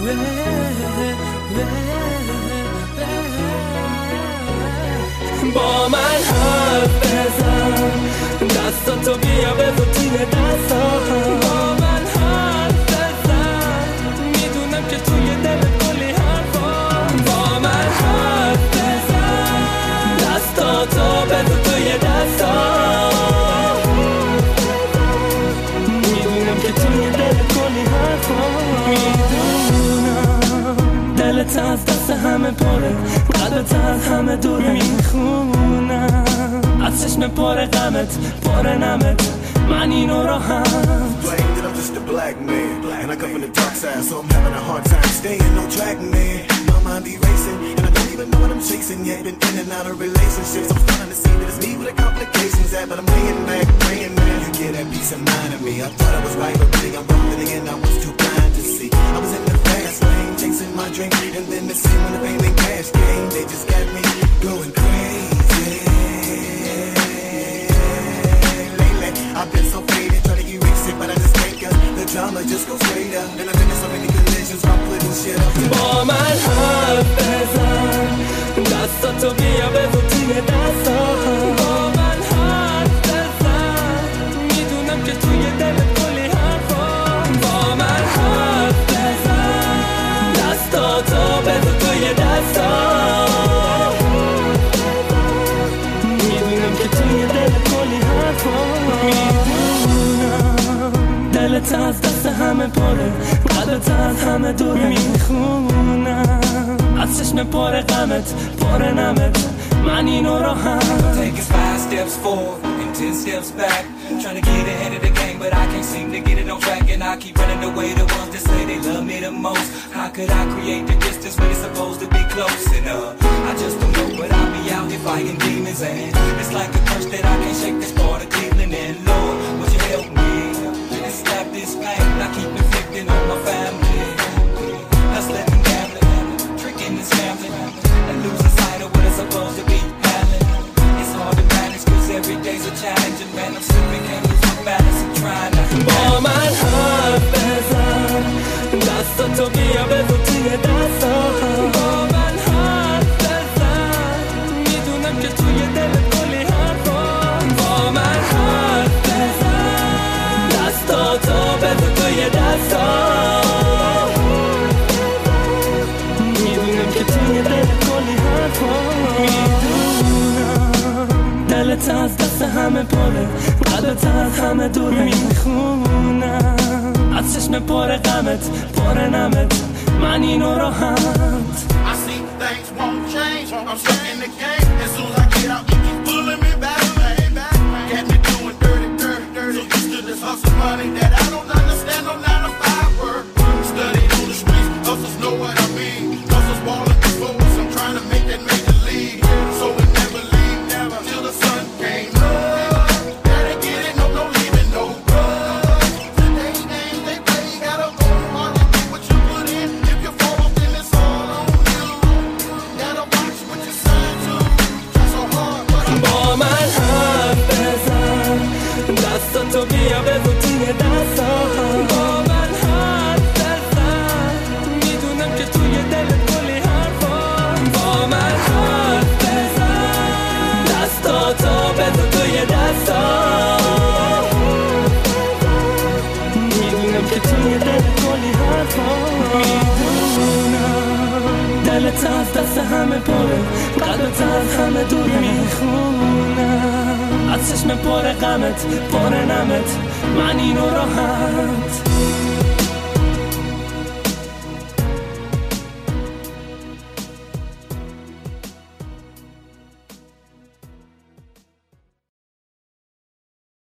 با من حرف بزن، دستاتو بیا بذار توی دستام. با من حرف بزن، میدونم که توی دلت کلی حرفا. با من حرف بزن، دستاتو بذار توی دستام. میدونم که توی دلت کلی حرفا. میدونم دلت از دست همه پره، قلبت از همه دوره. میخونم از چشم پر غمت، پر نمت، من اینو رو هم Blame that I'm just a black man, and I come from the dark side, so I'm having a hard time staying on track, man. My mind be racing, and I don't even know what I'm chasing yet. Been in and out of relationships, I'm starting to see that it's me with the complications at, but I'm laying back, praying, man. You get that peace of mind of me. I thought I was right, but really I'm wrong, then again I was too blind to see. I was in the fast lane, chasing my dream, and then the scene when the fame and cash came, they just got me going crazy. Lately, I've been so faded, try to erase it, but I just can't, 'cause the drama just goes straight up. And I've been in so many collisions, I'm putting shit up. با من حرف بزن، دستاتو بیا بذار توی دستام. با من حرف بزن، میدونم که توی دلت کلی حرفا. با من حرف بزن، دستاتو بذار توی دستام. میدونم که توی دلت کلی حرفا. میدونم دلت از دست همه پره، قلبت از همه دوره. میخونم از چشم پر غمت، پر نمت، من اینو رو هم Taking 5 steps forward and 10 steps back, trying to get ahead of the game, but I can't seem to get it on track. And I keep running away the ones that say they love me the most. How could I create the distance when it's supposed to be close enough? I just don't know, but I'll be out here fighting demons, and it's like a curse that I can't shake. This part of Cleveland, and Lord, would you help me and stop this pain I keep inflicting on my family? Hustling and gambling, tricking and scambling, and losing sight of what it's supposed to be happening. It's hard to manage 'cause every day's a challenge, and man, I'm slipping, can't lose my balance. I'm trying not to. با من حرف بزن، دستاتو بیا بذار توی دستام. با من حرف بزن، میدونم که توی دلت کلی حرفا. با من حرف بزن، دستاتو بذار توی دستام. میدونم که توی دلت کلی حرفا. میدونم دلت از دست همه پره، قلبت از همه دوره. میخونم از چشم پر غمت، پر نمت، من اینو رو هم I see things won't change. I'm stuck in the game. As soon as I get out, you keep pulling me back. Got me doing dirty. So used to this hustle money that I don't understand. No 9 to 5 work. Studied on the streets, hustles know what I mean. Hustles balling before us. I'm trying to make that major league. So we never leave, never till the sun came up. Gotta get it, no leaving, no rush. Today games they play, gotta go hard and do what you put in. If you fall off, then it's all on you. Gotta watch what you sign to. Try so hard, but I'm با من حرف بزن، دستاتو بیا بذار توی دستام. با من حرف بزن، میدونم که توی دلت کلی حرفا. با من حرف بزن، دستاتو بذار توی دستام. میدونم که توی دلت کلی حرفا. میدونم دلت از دست همه پره، قلبت از همه دوره. میخونم از چشم پر غمت، پر نمت، من اینو رو هم